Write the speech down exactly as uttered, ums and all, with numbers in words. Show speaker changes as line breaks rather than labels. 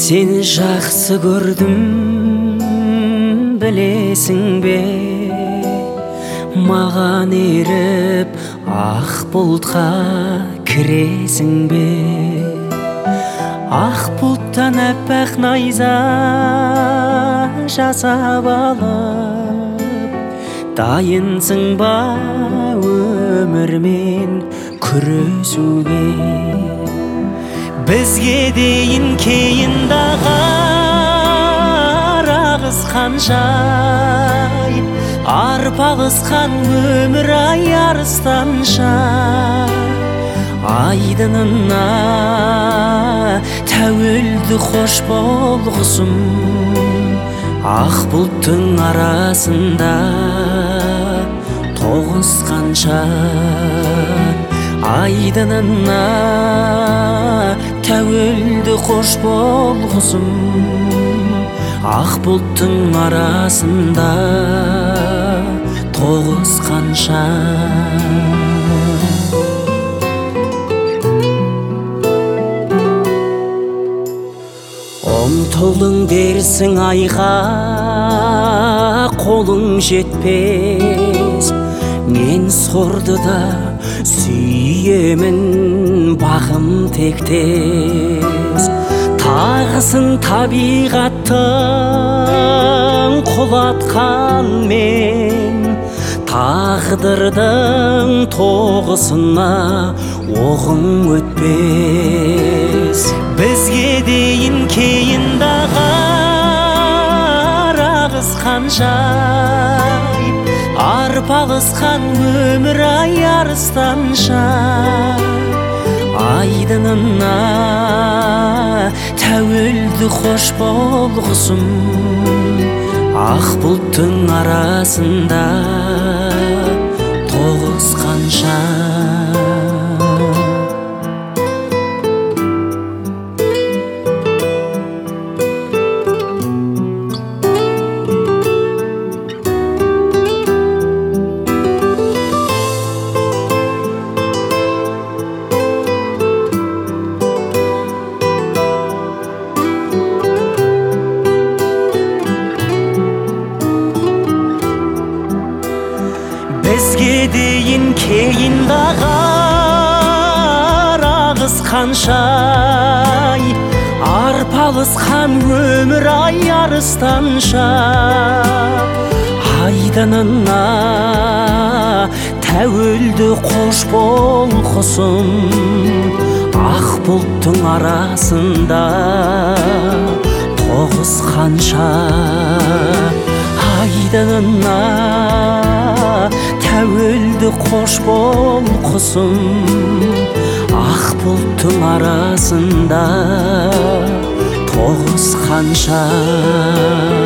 Сені жақсы көрдім, білесің бе? Маған еріп, ақ бұлтқа кіресің бе? Ақ бұлттан әппақ найза жасап алып, дайынсың ба өмірмен күресуге? Бізге дейін кейін дағар ағысқаншай, арпалысқан өмір ай арыстанша, айдынына тәуелді қош болғысым, ақ бұлттың арасында тоғысқанша, айдынына тәуелді қош болғысым, ақ бұлттың арасында тоғысқанша. Ұмтылдың дерсің айға, қолың жетпес, мен сорды да сүйемін, бағым тектес. Тағысын табиғаттың құлатқан мен, тағдырдың тоғысына оғың өтпес. Бізге дейін кейін дағар ағысқаншай, арпалысқан өмір ай арыстанша, айдынына тәуелді қош болғысым, ақ бұлттың арасында тоғысқанша. Бізге дейін кейін дағар ағысқаншай, арпалысқан өмір ай арыстанша, айдынына тәуелді қош болғысым, ақ бұлттың арасында тоғысқанша, айдынына тәуелді қош болғысым, ақ бұлттың арасында тоғысқанша.